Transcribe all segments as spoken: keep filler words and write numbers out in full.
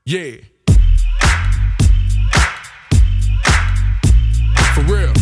Yeah. For real.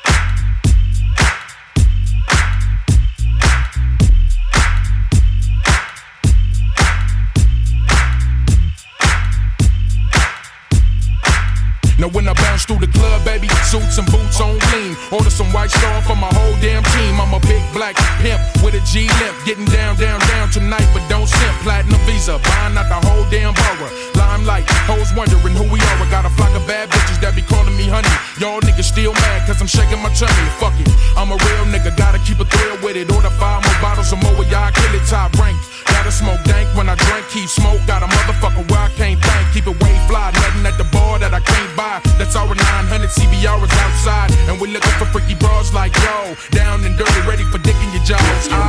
Now when I bounce through the club, baby, suits and boots on clean. Order some white Star for my whole damn team. I'm a big black pimp with a G-limp. Getting down, down, down tonight, but don't simp. Platinum Visa, buying out the whole damn borough. Limelight, hoes wondering who we are. I got a flock of bad bitches that be calling me honey. Y'all niggas still mad cause I'm shaking my tummy. Fuck it, I'm a real nigga, gotta keep a thrill with it. Order five more bottles of more, y'all kill it, top rank. Gotta smoke dank when I drink, keep smoke. Got a motherfucker where I can't think. Keep it way fly, nothing at the bar that I can't buy. That's our nine hundred C B R is outside. And we looking for freaky bras like yo. Down and dirty, ready for dick in your jaws. Oh.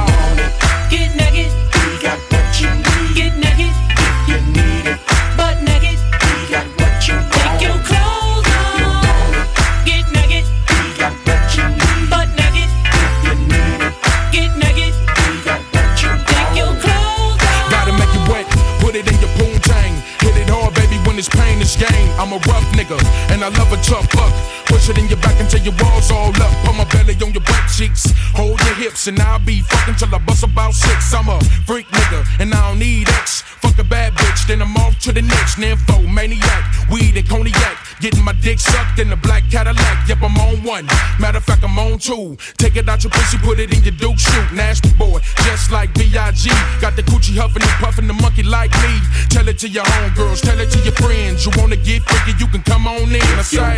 Get naked, we got what you need. Get naked, if you need it. Butt naked, we got what you need. Take your clothes off. Get naked, we got what you need. Butt naked, if you need it. Get naked, we got what you need. Take your clothes off. Gotta make it wet, put it in your poontang. Hit it hard, baby, when it's pain, it's gain. I'm a rough nigga, and I love a tough fuck. Push it in your back until your walls all up. Put my belly on your butt cheeks. Hold your hips, and I'll be fucking till I bust about six. I'm a freak nigga, and I don't need X. Fuck a bad bitch, then I'm off to the next. Nympho, maniac, weed and cognac. Getting my dick sucked in the black Cadillac. Yep, I'm on one. Matter of fact, I'm on two. Take it out your pussy, put it in your Duke shoot. Nasty boy, just like B I G. Got the coochie huffing and puffing the monkey like me. Tell it to your homegirls, tell it to your friends. You wanna get freaky, you can come on in. I say,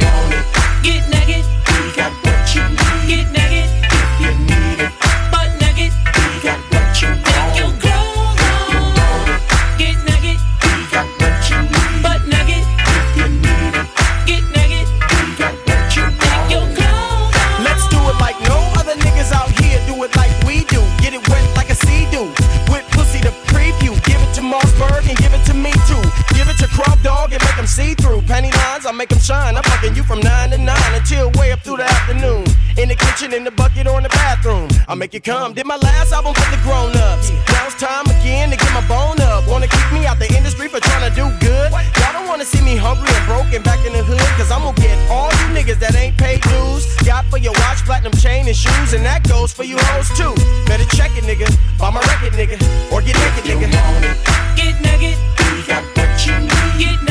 get naked, we got what you need. Get naked, if you need it. Butt naked, we got what you need. Take your clothes off. Get naked, we got what you need. Butt naked, if you need it. Get naked, we got what you need. Take your clothes off. Let's do it like no other niggas out here do it like we do. Get it wet like a sea-doo. With pussy to preview. Give it to Mossberg and give it to me too. Give it to Crump Dog and make them see through. Penny lines, I make them shine. I'm fucking you from nine to nine until way up through the afternoon. In the kitchen, in the bucket, or in the bathroom. I make you come. Did my last album for the grown-ups. Now it's time again to get my bone up. Wanna kick me out the industry for trying to do good? Y'all don't wanna see me hungry and broken back in the hood. Cause I'm gonna get all you niggas that ain't paid dues. Got for your watch, platinum chain, and shoes. And that goes for you hoes too. Better check it, nigga. Buy my record, nigga. Or get naked, nigga. Get naked, we got what you need. Get naked.